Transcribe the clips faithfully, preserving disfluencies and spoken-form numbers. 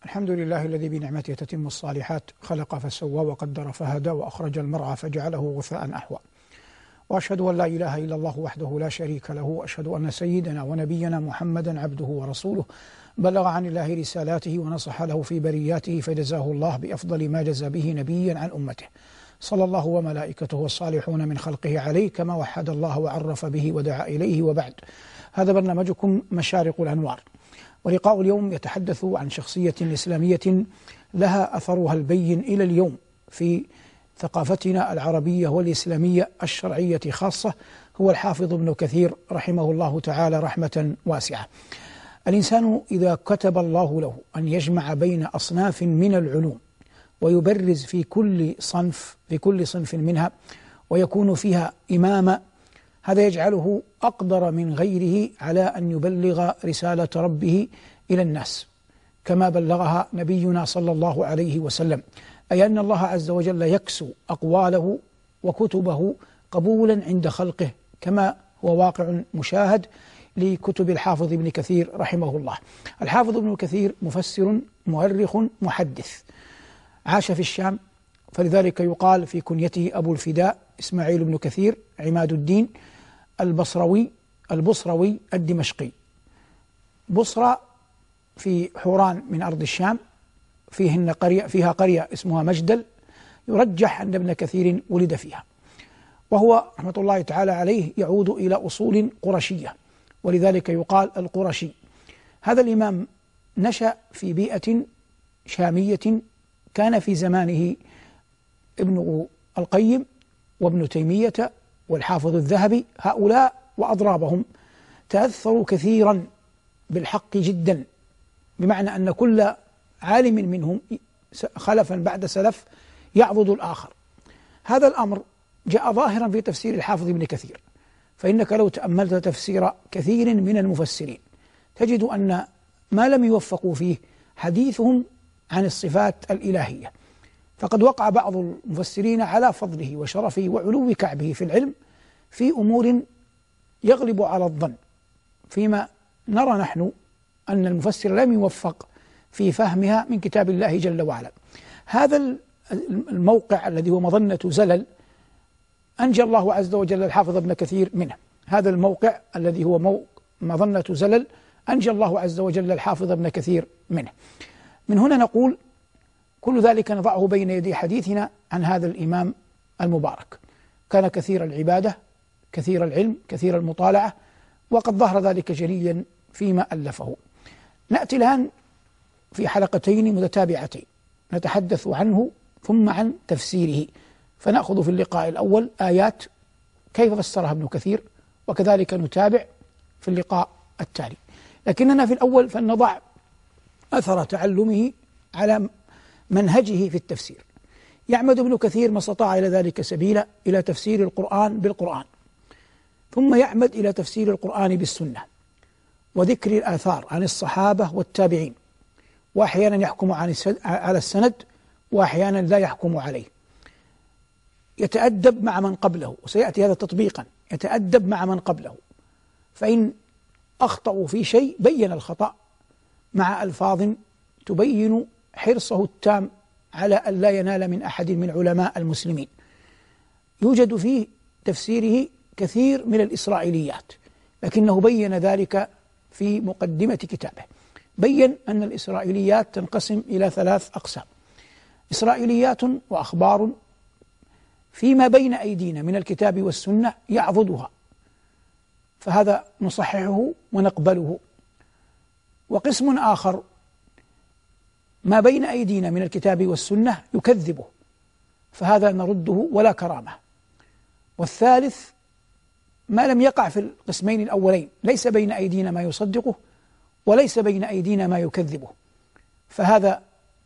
الحمد لله الذي بنعمته تتم الصالحات، خلق فسوى وقدر فهدى وأخرج المرعى فجعله غثاء أحوى. وأشهد أن لا إله إلا الله وحده لا شريك له، وأشهد أن سيدنا ونبينا محمدا عبده ورسوله، بلغ عن الله رسالاته ونصح له في برياته، فجزاه الله بأفضل ما جزى به نبيا عن أمته، صلى الله وملائكته والصالحون من خلقه عليه كما وحد الله وعرف به ودعا إليه. وبعد، هذا برنامجكم مشارق الأنوار، ولقاء اليوم يتحدث عن شخصية إسلامية لها أثرها البين إلى اليوم في ثقافتنا العربية والإسلامية الشرعية خاصة، هو الحافظ ابن كثير رحمه الله تعالى رحمة واسعة. الإنسان إذا كتب الله له أن يجمع بين أصناف من العلوم ويبرز في كل صنف في كل صنف منها ويكون فيها إماما، هذا يجعله أقدر من غيره على أن يبلغ رسالة ربه إلى الناس كما بلغها نبينا صلى الله عليه وسلم، أي أن الله عز وجل يكسو أقواله وكتبه قبولا عند خلقه، كما هو واقع مشاهد لكتب الحافظ ابن كثير رحمه الله. الحافظ ابن كثير مفسر مؤرخ محدث، عاش في الشام، فلذلك يقال في كنيته أبو الفداء إسماعيل بن كثير عماد الدين البصروي البصروي الدمشقي. بصرى في حوران من أرض الشام، فيهن قرية فيها قرية اسمها مجدل، يرجح أن ابن كثير ولد فيها، وهو رحمة الله تعالى عليه يعود إلى أصول قرشية، ولذلك يقال القرشي. هذا الإمام نشأ في بيئة شامية، كان في زمانه ابن القيم وابن تيمية والحافظ الذهبي، هؤلاء وأضرابهم تأثروا كثيرا بالحق جدا، بمعنى أن كل عالم منهم خلفا بعد سلف يعضد الآخر. هذا الأمر جاء ظاهرا في تفسير الحافظ ابن كثير، فإنك لو تأملت تفسير كثير من المفسرين تجد أن ما لم يوفقوا فيه حديثهم عن الصفات الإلهية، فقد وقع بعض المفسرين على فضله وشرفه وعلو كعبه في العلم في أمور يغلب على الظن، فيما نرى نحن أن المفسر لم يوفق في فهمها من كتاب الله جل وعلا. هذا الموقع الذي هو مظنة زلل أنجى الله عز وجل الحافظ ابن كثير منه. هذا الموقع الذي هو مظنة زلل أنجى الله عز وجل الحافظ ابن كثير منه. من هنا نقول كل ذلك نضعه بين يدي حديثنا عن هذا الإمام المبارك. كان كثير العبادة، كثير العلم، كثير المطالعة، وقد ظهر ذلك جليا فيما ألفه. نأتي الآن في حلقتين متتابعتين نتحدث عنه ثم عن تفسيره، فنأخذ في اللقاء الأول آيات كيف فسرها ابن كثير، وكذلك نتابع في اللقاء التالي. لكننا في الأول فلنضع أثر تعلمه على منهجه في التفسير. يعمد ابن كثير ما استطاع إلى ذلك سبيلا إلى تفسير القرآن بالقرآن، ثم يعمد إلى تفسير القرآن بالسنة وذكر الآثار عن الصحابة والتابعين، وأحيانا يحكم عن على السند وأحيانا لا يحكم عليه. يتأدب مع من قبله، وسيأتي هذا تطبيقا، يتأدب مع من قبله، فإن أخطأوا في شيء بين الخطأ مع ألفاظ تبين حرصه التام على أن لا ينال من أحد من علماء المسلمين. يوجد في تفسيره كثير من الإسرائيليات، لكنه بين ذلك في مقدمة كتابه. بين أن الإسرائيليات تنقسم إلى ثلاث أقسام: إسرائيليات وأخبار فيما بين أيدينا من الكتاب والسنة يعضدها، فهذا نصححه ونقبله. وقسم آخر ما بين أيدينا من الكتاب والسنة يكذبه، فهذا نرده ولا كرامة. والثالث ما لم يقع في القسمين الأولين، ليس بين أيدينا ما يصدقه وليس بين أيدينا ما يكذبه، فهذا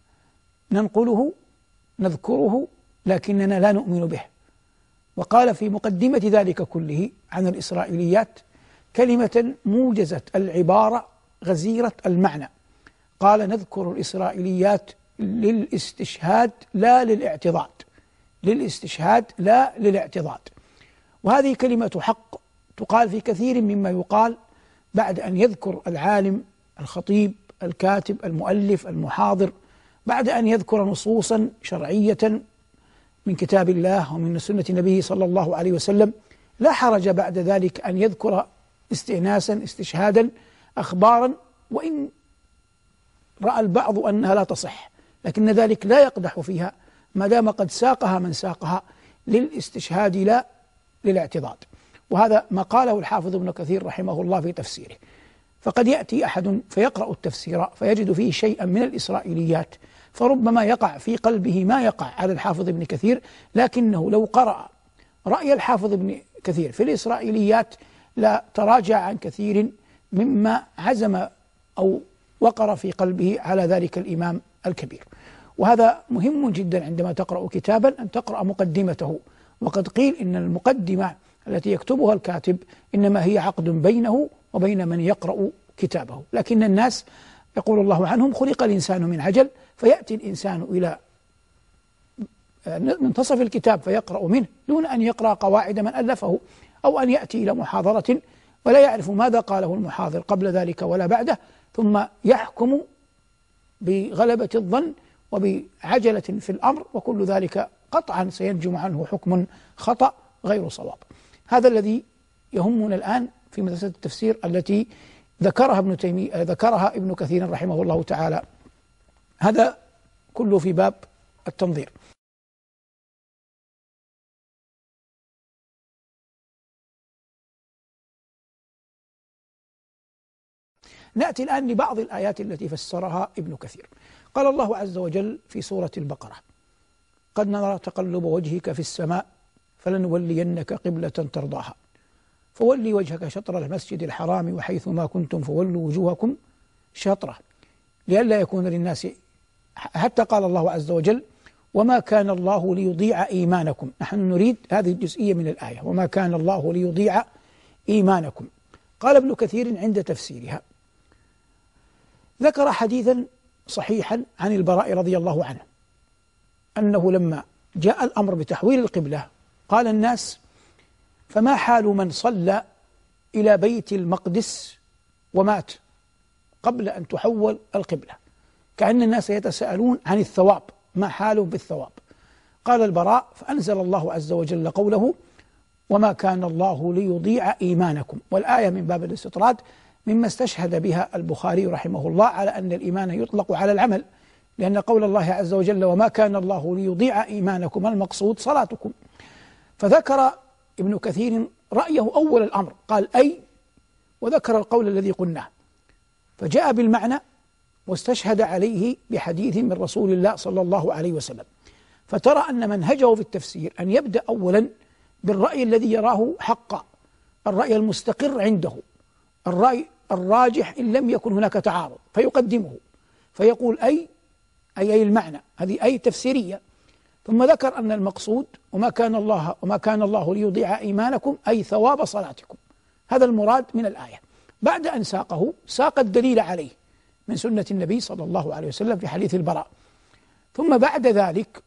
ننقله نذكره لكننا لا نؤمن به. وقال في مقدمة ذلك كله عن الإسرائيليات كلمة موجزة العبارة غزيرة المعنى، قال: نذكر الإسرائيليات للاستشهاد لا للاعتضاد، للاستشهاد لا للاعتضاد. وهذه كلمة حق تقال في كثير مما يقال بعد أن يذكر العالم الخطيب الكاتب المؤلف المحاضر بعد أن يذكر نصوصا شرعية من كتاب الله ومن سنة نبيه صلى الله عليه وسلم، لا حرج بعد ذلك أن يذكر استئناسا استشهادا أخبارا، وإن رأى البعض أنها لا تصح، لكن ذلك لا يقدح فيها ما دام قد ساقها من ساقها للاستشهاد لا للاعتضاد. وهذا ما قاله الحافظ ابن كثير رحمه الله في تفسيره. فقد يأتي أحد فيقرأ التفسير فيجد فيه شيئا من الإسرائيليات، فربما يقع في قلبه ما يقع على الحافظ ابن كثير، لكنه لو قرأ رأي الحافظ ابن كثير في الإسرائيليات لا تراجع عن كثير مما عزم أو وقر في قلبه على ذلك الإمام الكبير. وهذا مهم جدا عندما تقرأ كتابا أن تقرأ مقدمته، وقد قيل إن المقدمة التي يكتبها الكاتب إنما هي عقد بينه وبين من يقرأ كتابه، لكن الناس يقول الله عنهم خلق الإنسان من عجل، فيأتي الإنسان إلى منتصف الكتاب فيقرأ منه دون أن يقرأ قواعد من ألفه، أو أن يأتي إلى محاضرة ولا يعرف ماذا قاله المحاضر قبل ذلك ولا بعده، ثم يحكم بغلبة الظن وبعجلة في الأمر، وكل ذلك قطعا سينجم عنه حكم خطأ غير صواب. هذا الذي يهمنا الآن في مدرسة التفسير التي ذكرها ابن تيمية ذكرها ابن كثير رحمه الله تعالى. هذا كله في باب التنظير. نأتي الآن لبعض الآيات التي فسرها ابن كثير. قال الله عز وجل في سورة البقرة: قد نرى تقلب وجهك في السماء فلنولينك قبلة ترضاها فولي وجهك شطر المسجد الحرام وحيث ما كنتم فولوا وجوهكم شطرة لئلا يكون للناس، حتى قال الله عز وجل: وما كان الله ليضيع إيمانكم. نحن نريد هذه الجزئية من الآية: وما كان الله ليضيع إيمانكم. قال ابن كثير عند تفسيرها: ذكر حديثا صحيحا عن البراء رضي الله عنه أنه لما جاء الأمر بتحويل القبلة قال الناس: فما حال من صلى إلى بيت المقدس ومات قبل أن تحول القبلة؟ كأن الناس يتساءلون عن الثواب، ما حاله بالثواب؟ قال البراء: فأنزل الله عز وجل قوله: وما كان الله ليضيع إيمانكم. والآية من باب الاستطراد مما استشهد بها البخاري رحمه الله على أن الإيمان يطلق على العمل، لأن قول الله عز وجل: وما كان الله ليضيع إيمانكم المقصود صلاتكم. فذكر ابن كثير رأيه أول الأمر، قال: أي، وذكر القول الذي قلناه، فجاء بالمعنى واستشهد عليه بحديث من رسول الله صلى الله عليه وسلم. فترى أن منهجه في التفسير أن يبدأ أولا بالرأي الذي يراه حقا، الرأي المستقر عنده، الرأي الراجح إن لم يكن هناك تعارض، فيقدمه فيقول أي أي أي المعنى، هذه أي تفسيرية. ثم ذكر أن المقصود وما كان الله وما كان الله ليضيع إيمانكم أي ثواب صلاتكم، هذا المراد من الآية. بعد أن ساقه ساق الدليل عليه من سنة النبي صلى الله عليه وسلم في حديث البراء. ثم بعد ذلك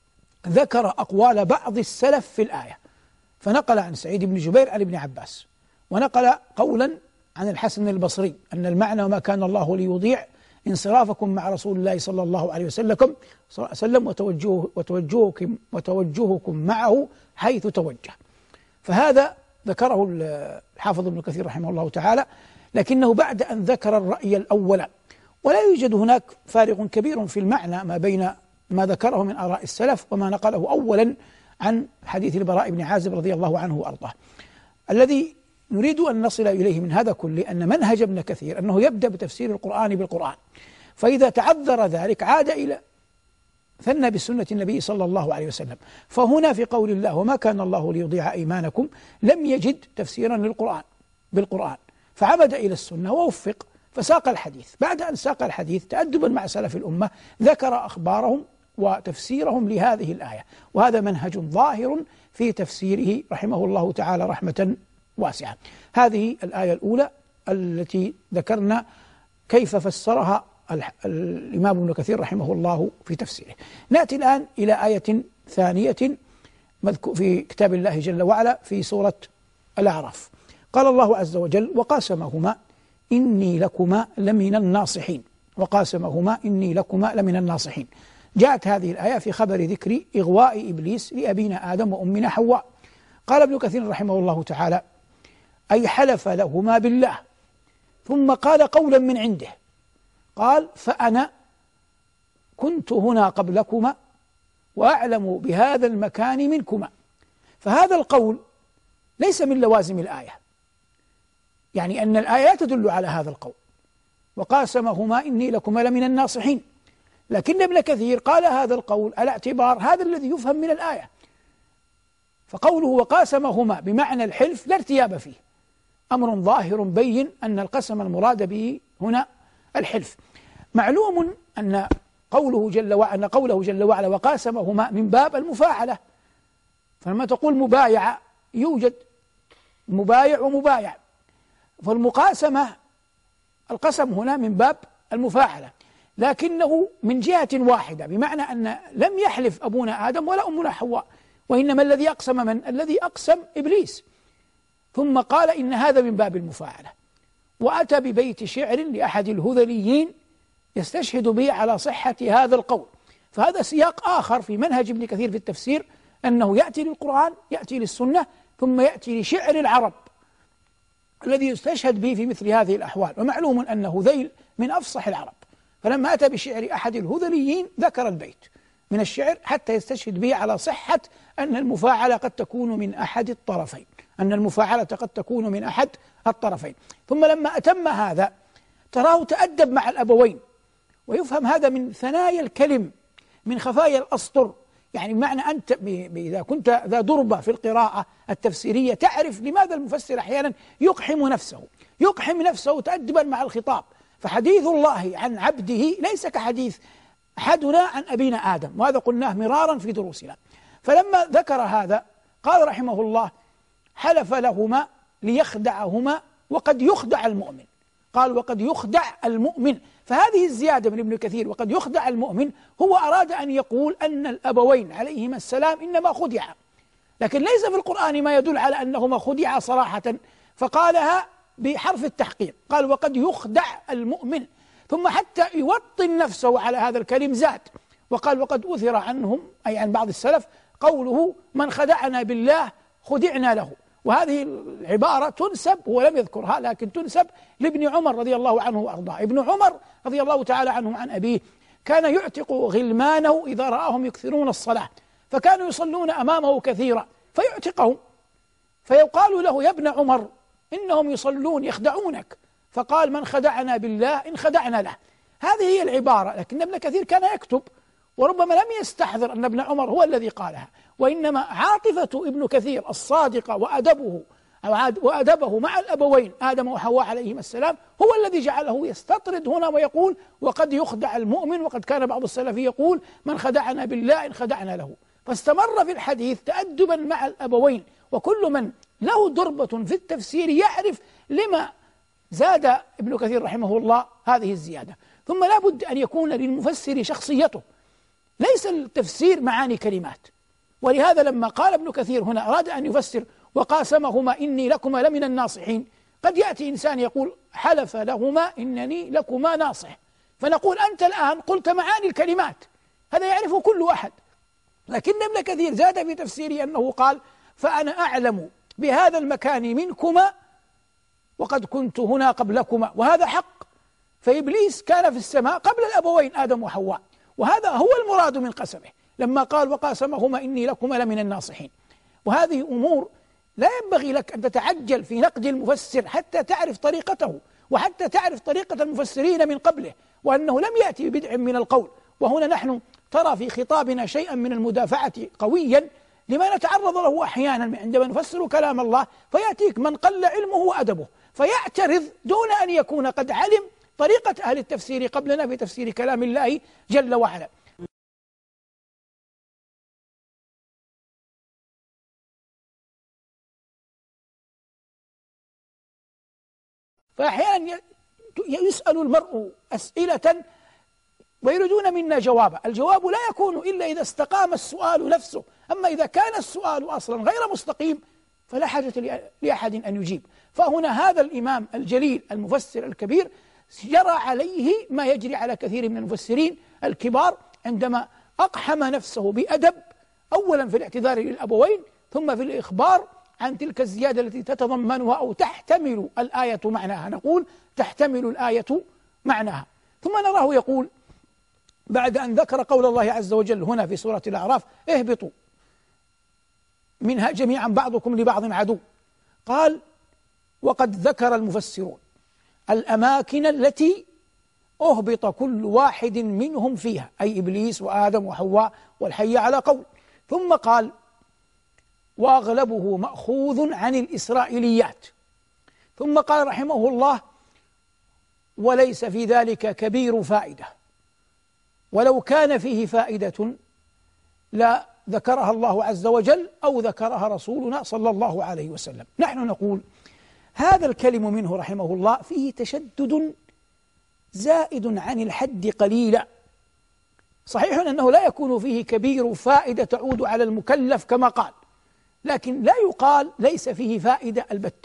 ذكر أقوال بعض السلف في الآية، فنقل عن سعيد بن جبير عن ابن عباس، ونقل قولا عن الحسن البصري أن المعنى وما كان الله ليضيع انصرافكم مع رسول الله صلى الله عليه وسلم وسلم وتوجهه وتوجهكم وتوجهكم معه حيث توجه. فهذا ذكره الحافظ ابن كثير رحمه الله تعالى، لكنه بعد أن ذكر الرأي الأول، ولا يوجد هناك فارق كبير في المعنى ما بين ما ذكره من آراء السلف وما نقله أولا عن حديث البراء بن عازب رضي الله عنه وأرضاه. الذي نريد أن نصل إليه من هذا كله أن منهج ابن كثير أنه يبدأ بتفسير القرآن بالقرآن، فإذا تعذر ذلك عاد إلى ثنى بسنة النبي صلى الله عليه وسلم. فهنا في قول الله وما كان الله ليضيع إيمانكم لم يجد تفسيرا للقرآن بالقرآن، فعمد إلى السنة ووفق فساق الحديث. بعد أن ساق الحديث تأدبا مع سلف الأمة ذكر أخبارهم وتفسيرهم لهذه الآية، وهذا منهج ظاهر في تفسيره رحمه الله تعالى رحمة واسعة. هذه الآية الأولى التي ذكرنا كيف فسرها الإمام ابن كثير رحمه الله في تفسيره. نأتي الآن إلى آية ثانية في كتاب الله جل وعلا في سورة الأعراف. قال الله عز وجل: وقاسمهما إني لكما لمن الناصحين. وقاسمهما إني لكما لمن الناصحين. جاءت هذه الآية في خبر ذكر إغواء إبليس لأبينا آدم وأمنا حواء. قال ابن كثير رحمه الله تعالى: أي حلف لهما بالله، ثم قال قولا من عنده، قال: فأنا كنت هنا قبلكما وأعلم بهذا المكان منكما. فهذا القول ليس من لوازم الآية، يعني أن الآية لا تدل على هذا القول، وقاسمهما إني لكما لمن الناصحين، لكن ابن كثير قال هذا القول على اعتبار هذا الذي يفهم من الآية، فقوله وقاسمهما بمعنى الحلف لا ارتياب فيه، أمر ظاهر بين أن القسم المراد به هنا الحلف. معلوم أن قوله جل وعلا أن قوله جل وعلا وقاسمهما من باب المفاعلة، فلما تقول مبايعة يوجد مبايع ومبايع، فالمقاسمة القسم هنا من باب المفاعلة، لكنه من جهة واحدة، بمعنى أن لم يحلف أبونا آدم ولا أمنا حواء، وإنما الذي أقسم من؟ الذي أقسم إبليس. ثم قال إن هذا من باب المفاعلة، وأتى ببيت شعر لأحد الهذليين يستشهد به على صحة هذا القول. فهذا سياق آخر في منهج ابن كثير في التفسير، أنه يأتي للقرآن، يأتي للسنة، ثم يأتي لشعر العرب الذي يستشهد به في مثل هذه الأحوال. ومعلوم أن هذيل من أفصح العرب، فلما أتى بشعر أحد الهذليين ذكر البيت من الشعر حتى يستشهد به على صحة أن المفاعلة قد تكون من أحد الطرفين، أن المفاعلة قد تكون من أحد الطرفين. ثم لما أتم هذا تراه تأدب مع الأبوين، ويفهم هذا من ثنايا الكلم، من خفايا الأسطر، يعني بمعنى أنت إذا كنت ذا دربة في القراءة التفسيرية تعرف لماذا المفسر أحيانا يقحم نفسه يقحم نفسه تأدبا مع الخطاب. فحديث الله عن عبده ليس كحديث أحدنا عن أبينا آدم، وهذا قلناه مرارا في دروسنا. فلما ذكر هذا قال رحمه الله: حلف لهما ليخدعهما وقد يخدع المؤمن. قال: وقد يخدع المؤمن. فهذه الزيادة من ابن كثير وقد يخدع المؤمن، هو أراد أن يقول أن الأبوين عليهما السلام إنما خدعا، لكن ليس في القرآن ما يدل على أنهما خدعا صراحة، فقالها بحرف التحقيق، قال: وقد يخدع المؤمن. ثم حتى يوطن نفسه على هذا الكلم زاد وقال: وقد أثر عنهم، أي عن بعض السلف، قوله: من خدعنا بالله خدعنا له. وهذه العبارة تنسب، هو لم يذكرها لكن تنسب لابن عمر رضي الله عنه وأرضاه. ابن عمر رضي الله تعالى عنه عن أبيه كان يعتق غلمانه إذا رآهم يكثرون الصلاة، فكانوا يصلون أمامه كثيرا فيعتقهم، فيقال له: يا ابن عمر إنهم يصلون يخدعونك. فقال: من خدعنا بالله إن خدعنا له. هذه هي العبارة، لكن ابن كثير كان يكتب وربما لم يستحضر أن ابن عمر هو الذي قالها، وإنما عاطفة ابن كثير الصادقة وأدبه وأدبه مع الأبوين آدم وحواء عليهما السلام هو الذي جعله يستطرد هنا ويقول: وقد يخدع المؤمن. وقد كان بعض السلف يقول: من خدعنا بالله إن خدعنا له. فاستمر في الحديث تأدبا مع الأبوين، وكل من له دربة في التفسير يعرف لما زاد ابن كثير رحمه الله هذه الزيادة. ثم لا بد أن يكون للمفسر شخصيته، ليس التفسير معاني كلمات. ولهذا لما قال ابن كثير هنا أراد أن يفسر وقاسمهما إني لكما لمن الناصحين، قد يأتي إنسان يقول: حلف لهما إنني لكما ناصح، فنقول أنت الآن قلت معاني الكلمات، هذا يعرفه كل أحد. لكن ابن كثير زاد في تفسيره أنه قال: فأنا أعلم بهذا المكان منكما وقد كنت هنا قبلكما. وهذا حق، فإبليس كان في السماء قبل الأبوين آدم وحواء، وهذا هو المراد من قسمه لما قال: وقاسمهما إني لكما لمن الناصحين. وهذه أمور لا ينبغي لك أن تتعجل في نقد المفسر حتى تعرف طريقته، وحتى تعرف طريقة المفسرين من قبله، وأنه لم يأتي ببدع من القول. وهنا نحن ترى في خطابنا شيئا من المدافعة قويا لما نتعرض له أحيانا عندما نفسر كلام الله، فيأتيك من قل علمه وأدبه فيعترض دون أن يكون قد علم طريقة أهل التفسير قبلنا في تفسير كلام الله جل وعلا. فأحيانا يسأل المرء أسئلة ويريدون منا جوابا، الجواب لا يكون إلا إذا استقام السؤال نفسه، أما إذا كان السؤال أصلا غير مستقيم فلا حاجة لأحد أن يجيب. فهنا هذا الإمام الجليل المفسر الكبير جرى عليه ما يجري على كثير من المفسرين الكبار عندما أقحم نفسه بأدب، أولا في الاعتذار للأبوين، ثم في الإخبار عن تلك الزيادة التي تتضمنها أو تحتمل الآية معناها. نقول تحتمل الآية معناها. ثم نراه يقول بعد أن ذكر قول الله عز وجل هنا في سورة الأعراف: اهبطوا منها جميعا بعضكم لبعض عدو، قال: وقد ذكر المفسرون الأماكن التي أهبط كل واحد منهم فيها، أي إبليس وآدم وحواء والحية على قول، ثم قال: وأغلبه مأخوذ عن الإسرائيليات، ثم قال رحمه الله: وليس في ذلك كبير فائدة، ولو كان فيه فائدة لا ذكرها الله عز وجل أو ذكرها رسولنا صلى الله عليه وسلم. نحن نقول هذا الكلم منه رحمه الله فيه تشدد زائد عن الحد قليلا. صحيح أنه لا يكون فيه كبير فائدة تعود على المكلف كما قال، لكن لا يقال ليس فيه فائدة البتة،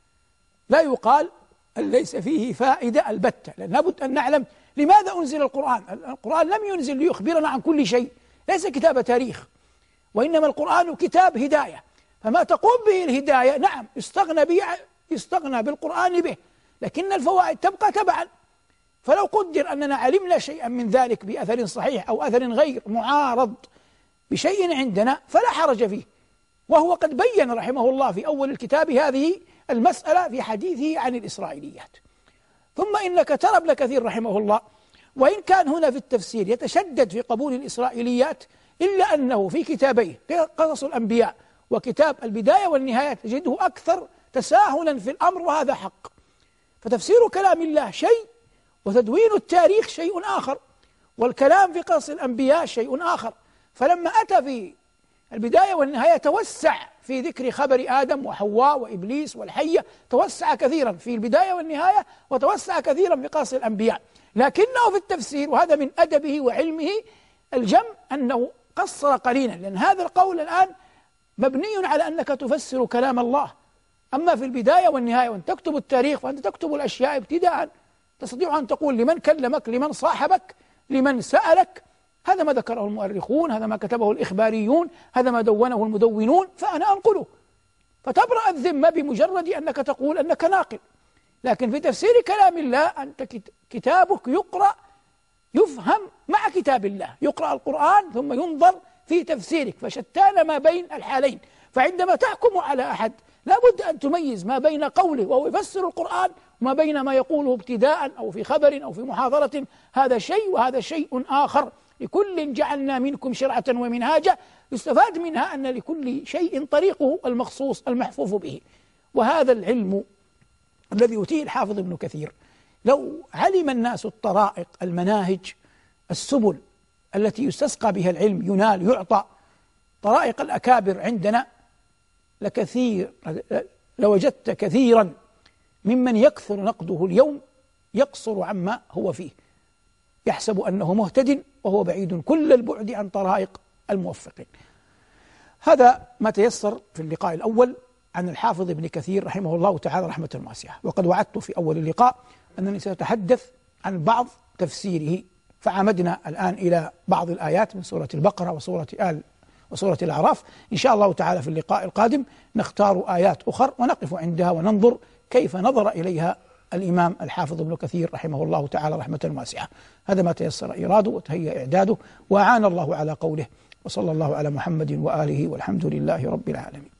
لا يقال ليس فيه فائدة البتة، لأن لابد أن نعلم لماذا أنزل القرآن. القرآن لم ينزل ليخبرنا عن كل شيء، ليس كتاب تاريخ، وإنما القرآن كتاب هداية، فما تقوم به الهداية نعم يستغنى به يستغنى بالقرآن به، لكن الفوائد تبقى تبعا. فلو قدر أننا علمنا شيئا من ذلك بأثر صحيح أو أثر غير معارض بشيء عندنا فلا حرج فيه، وهو قد بين رحمه الله في أول الكتاب هذه المسألة في حديثه عن الإسرائيليات. ثم إنك ترى ابن كثير رحمه الله وإن كان هنا في التفسير يتشدد في قبول الإسرائيليات، إلا أنه في كتابيه قصص الأنبياء وكتاب البداية والنهاية تجده أكثر تساهلا في الأمر، وهذا حق. فتفسير كلام الله شيء، وتدوين التاريخ شيء آخر، والكلام في قصص الأنبياء شيء آخر. فلما أتى في البداية والنهاية توسع في ذكر خبر آدم وحواء وإبليس والحية، توسع كثيرا في البداية والنهاية، وتوسع كثيرا في قصص الأنبياء. لكنه في التفسير، وهذا من أدبه وعلمه الجم، أنه قصر قليلا، لأن هذا القول الآن مبني على أنك تفسر كلام الله. أما في البداية والنهاية وأن تكتب التاريخ فأنت تكتب الأشياء ابتداء، تستطيع أن تقول لمن كلمك، لمن صاحبك، لمن سألك. هذا ما ذكره المؤرخون، هذا ما كتبه الإخباريون، هذا ما دونه المدونون، فأنا أنقله، فتبرأ الذمة بمجرد أنك تقول أنك ناقل. لكن في تفسير كلام الله أنت كتابك يقرأ يفهم مع كتاب الله، يقرأ القرآن ثم ينظر في تفسيرك، فشتان ما بين الحالين. فعندما تحكم على أحد لابد أن تميز ما بين قوله وهو يفسر القرآن وما بين ما يقوله ابتداء أو في خبر أو في محاضرة، هذا شيء وهذا شيء آخر. لكل جعلنا منكم شرعة ومنهاجا، يستفاد منها أن لكل شيء طريقه المخصوص المحفوظ به. وهذا العلم الذي يؤتيه الحافظ ابن كثير، لو علم الناس الطرائق، المناهج، السبل التي يستسقى بها العلم، ينال يعطى، طرائق الأكابر عندنا، لكثير لوجدت كثيرا ممن يكثر نقده اليوم يقصر عما هو فيه، يحسب أنه مهتد وهو بعيد كل البعد عن طرائق الموفقين. هذا ما تيسر في اللقاء الأول عن الحافظ ابن كثير رحمه الله تعالى رحمة واسعة. وقد وعدت في أول اللقاء أنني سأتحدث عن بعض تفسيره، فعمدنا الآن إلى بعض الآيات من سورة البقرة وسورة آل وسورة الأعراف. إن شاء الله تعالى في اللقاء القادم نختار آيات أخر ونقف عندها وننظر كيف نظر إليها الإمام الحافظ ابن كثير رحمه الله تعالى رحمة واسعة. هذا ما تيسر إيراده وتهيأ إعداده، وأعان الله على قوله. وصلى الله على محمد وآله، والحمد لله رب العالمين.